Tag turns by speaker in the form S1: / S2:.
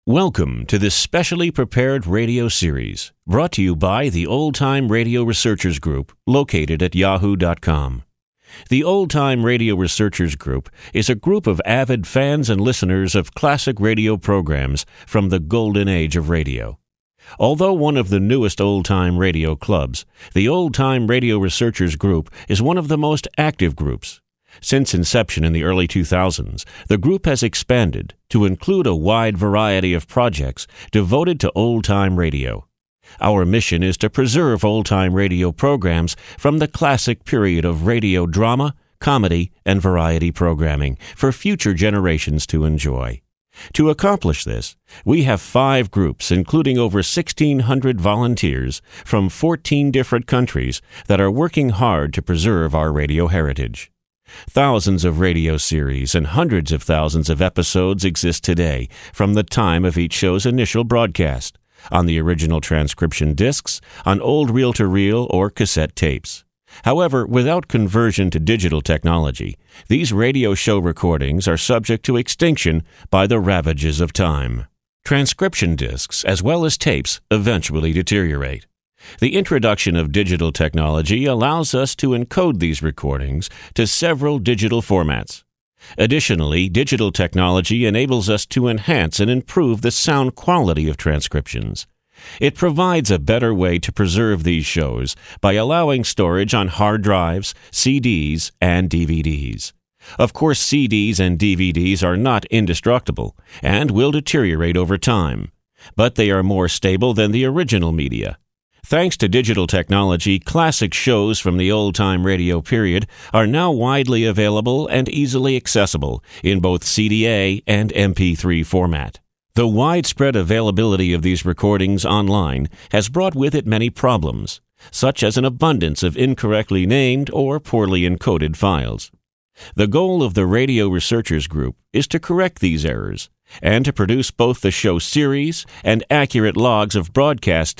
S1: Welcome to this specially prepared radio series, brought to you by the Old Time Radio Researchers Group, located at yahoo.com. The Old Time Radio Researchers Group is a group of avid fans and listeners of classic radio programs from the golden age of radio. Although one of the newest old-time radio clubs, the Old Time Radio Researchers Group is one of the most active groups. Since inception in the early 2000s, the group has expanded to include a wide variety of projects devoted to old-time radio. Our mission is to preserve old-time radio programs from the classic period of radio drama, comedy, and variety programming for future generations to enjoy. To accomplish this, we have 5 groups, including over 1,600 volunteers from 14 different countries that are working hard to preserve our radio heritage. Thousands of radio series and hundreds of thousands of episodes exist today from the time of each show's initial broadcast, on the original transcription discs, on old reel-to-reel or cassette tapes. However, without conversion to digital technology, these radio show recordings are subject to extinction by the ravages of time. Transcription discs, as well as tapes, eventually deteriorate. The introduction of digital technology allows us to encode these recordings to several digital formats. Additionally, digital technology enables us to enhance and improve the sound quality of transcriptions. It provides a better way to preserve these shows by allowing storage on hard drives, CDs, and DVDs. Of course, CDs and DVDs are not indestructible and will deteriorate over time, but they are more stable than the original media. Thanks to digital technology, classic shows from the old-time radio period are now widely available and easily accessible in both CDA and MP3 format. The widespread availability of these recordings online has brought with it many problems, such as an abundance of incorrectly named or poorly encoded files. The goal of the Radio Researchers Group is to correct these errors and to produce both the show series and accurate logs of broadcast